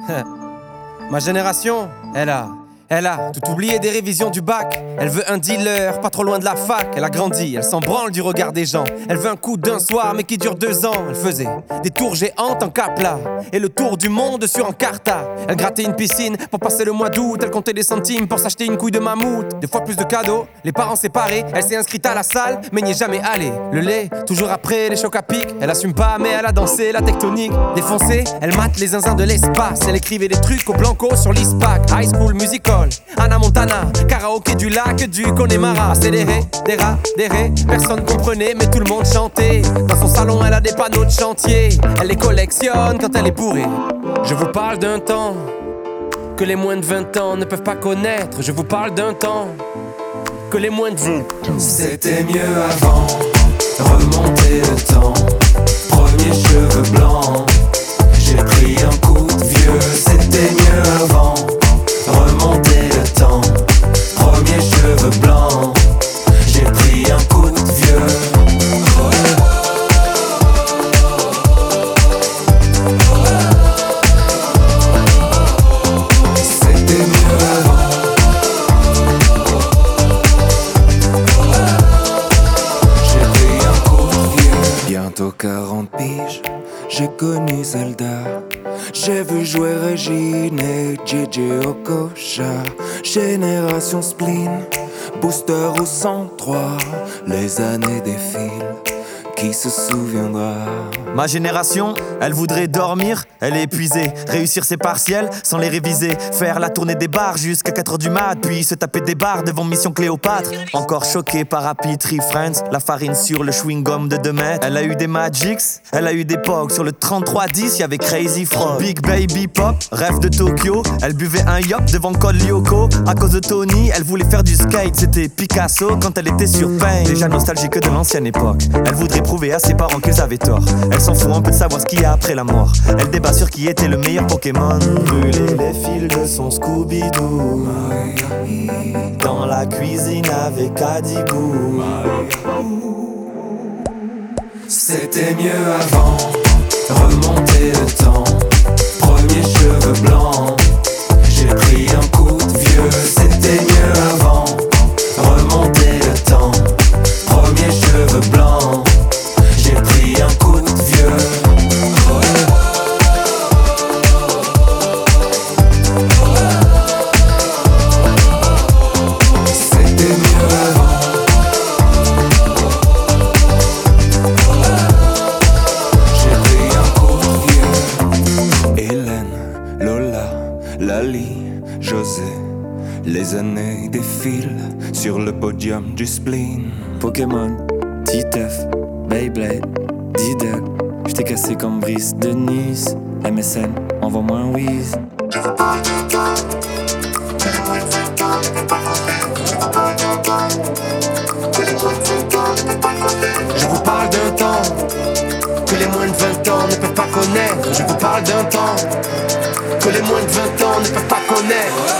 Ma génération, elle a tout oublié des révisions du bac. Elle veut un dealer, pas trop loin de la fac. Elle a grandi, elle s'en branle du regard des gens. Elle veut un coup d'un soir, mais qui dure 2 ans. Elle faisait des tours géantes en Capla et le tour du monde sur Encarta. Elle grattait une piscine pour passer le mois d'août. Elle comptait des centimes pour s'acheter une couille de mammouth. 2 fois plus de cadeaux, les parents séparés. Elle s'est inscrite à la salle, mais n'y est jamais allée. Le lait, toujours après les chocs à pic. Elle assume pas, mais elle a dansé la tectonique. Défoncée, elle mate les zinzins de l'espace. Elle écrivait des trucs au blanco sur l'ISPAC. High School Musical, Anna Montana, karaoké du lac du Connemara. Accéléré, des rats, des rés, personne comprenait mais tout le monde chantait. Dans son salon elle a des panneaux de chantier. Elle les collectionne quand elle est bourrée. Je vous parle d'un temps que les moins de 20 ans ne peuvent pas connaître. Je vous parle d'un temps que les moins de 20 ans. C'était mieux avant, remonter le temps. Premier cheveux blancs, j'ai pris un coup de vieux. C'était mieux avant, remonter le temps. Premier cheveux blancs, j'ai pris un coup de vieux. C'était mieux avant. J'ai pris un coup de vieux. Bientôt 40 piges, j'ai connu Zelda. J'ai vu jouer Régine et JJ Okocha. Génération spleen, booster au 103. Les années défilent, qui se souviendra? Ma génération, elle voudrait dormir, elle est épuisée. Réussir ses partiels sans les réviser. Faire la tournée des bars jusqu'à 4h du mat. Puis se taper des bars devant Mission Cléopâtre. Encore choquée par Happy Tree Friends. La farine sur le chewing-gum de 2 mètres. Elle a eu des Magics, elle a eu des Pogs. Sur le 3310, y'avait Crazy Frog. Big Baby Pop, rêve de Tokyo. Elle buvait un yop devant Col Lyoko. À cause de Tony, elle voulait faire du skate. C'était Picasso quand elle était sur Pain. Déjà nostalgique de l'ancienne époque. Elle voudrait prouver à ses parents qu'ils avaient tort. Elle s'en fout un peu de savoir ce qu'il y a après la mort. Elle débat sur qui était le meilleur Pokémon. Brûler les fils de son Scooby-Doo dans la cuisine avec Adibou. C'était mieux avant, remonter le temps. Premier cheveux blancs, j'ai pris un coup de vieux. C'était mieux avant, remonter le temps. Premier cheveux blancs, j'ai pris un coup de vieux. C'était mieux avant. J'ai pris un coup de vieux. Hélène, Lola, Lali, José. Les années défilent sur le podium du spleen. Pokémon, Titeuf, Beyblade, Diddle. J't'ai cassé comme Brice de Nice. MSN, envoie-moi un whiz. Je vous parle d'un temps que les moins de 20 ans ne peuvent pas connaître. Je vous parle d'un temps que les moins de 20 ans ne peuvent pas connaître.